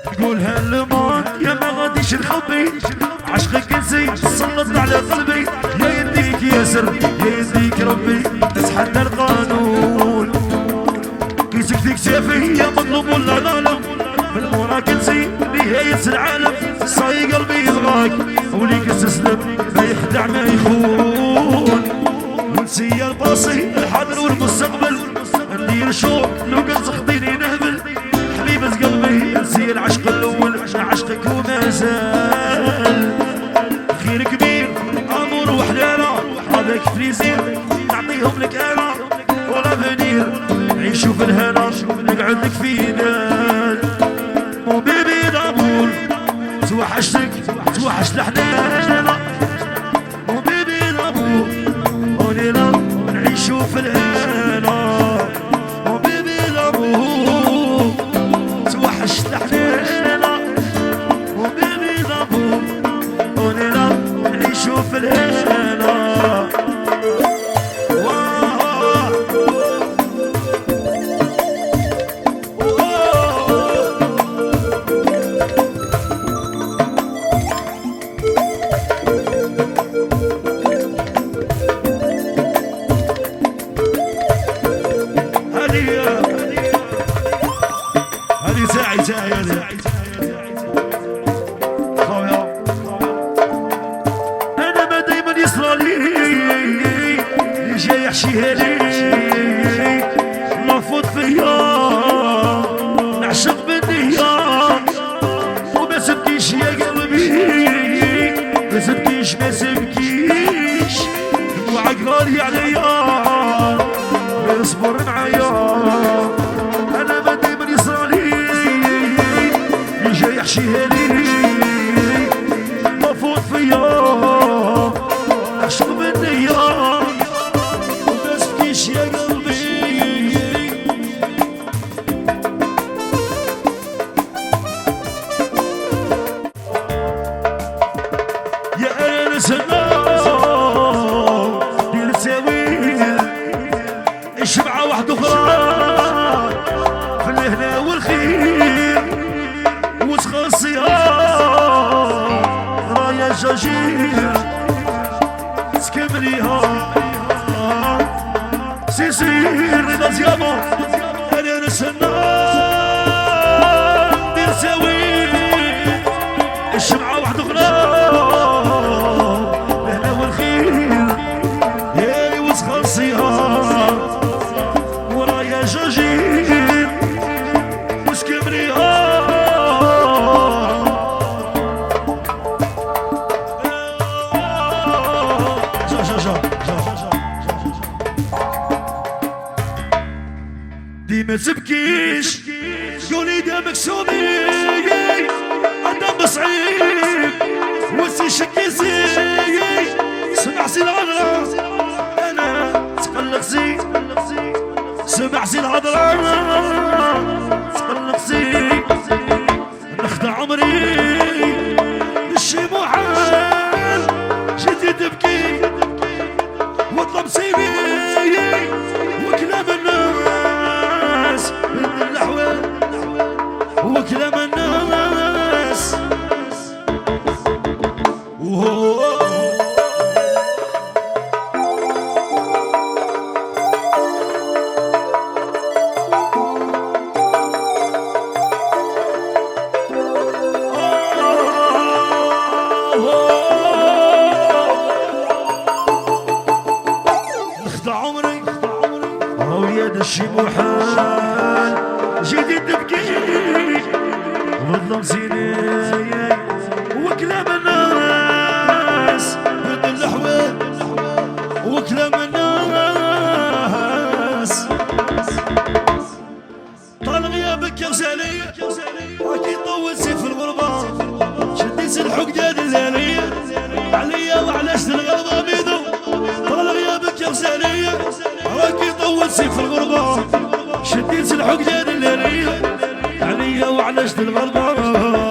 تقولها للموت يا ما غاديش نخبي عشقك نسيت سلط على قلبي يا يديك ياسر يا يديك ربي تتحدى القانون كيسك كتافي يا مطلوب ولا ظالم بالموراك نسي نهاية العالم صاي قلبي يبغاك وليك استسلم ما يخدع ما يخون ونسي الباصي الحاضر والمستقبل ندير شوق لو قد خديني نهبل حبيبة قلبي نسي العشق الاول عشقك وما زال خير كبير امور وحلاله هذاك فريزير نعطيهم لك انا ولا فينير نعيشو في الهنا نقعد لك في دار مو بيبي دابور توحشتك توحش الحنان مو بيبي دابور وليلة نعيشو في الهنا مو بيبي دابور توحش الحنان مو بيبي دابور وليلة نعيشو في الهنا هذه ساعي انا ما دايما يصرالي اللي جاي يحشيها لي مرفوض فيا نعشق بالنية وما سبكيش يا قلبي ما سبكيش دموعك غالية عليا غير اصبر معايا انا ما دايما يصرالي اللي جاي يحشيها لي مرفوض فيا عشق بالنية وما سبكيش يا قلبي يا انس النار دير تساويل الشبعة واحدة اخرى في الهنا والخير وتخصيها رايا جاجير تكمليها سيسير رضا زيامة انا نسنا دير ساوي الشمعة واحدة اخرى الهنا والخير يا وتخصيها ورايا جاجير وتكمليها دي ما تبكيش قولي دا مكسومي انا بصعيب وسي شكي زي سمع زي العذرة انا تقلق زي سمع زي العذرة تقلق زي نخدع عمري الشي محال جيتي تبكي واطلب سيبي وكلام الناس من الاحوال وكلام الناس نخدع عمري ويا الشي محال جيتي تبكي وظلم زيني وكلام الناس من الاحوال وكلام الناس طال غيابك يا غزالية اكيد طولتي في الغربة شديت الحق ديال الليالية عليا وعلاش الغربة بيضو طال غيابك يا غزالية اكيد طولتي في الغربة شديت الحق ديال الليالية عليا وعلاش الغربة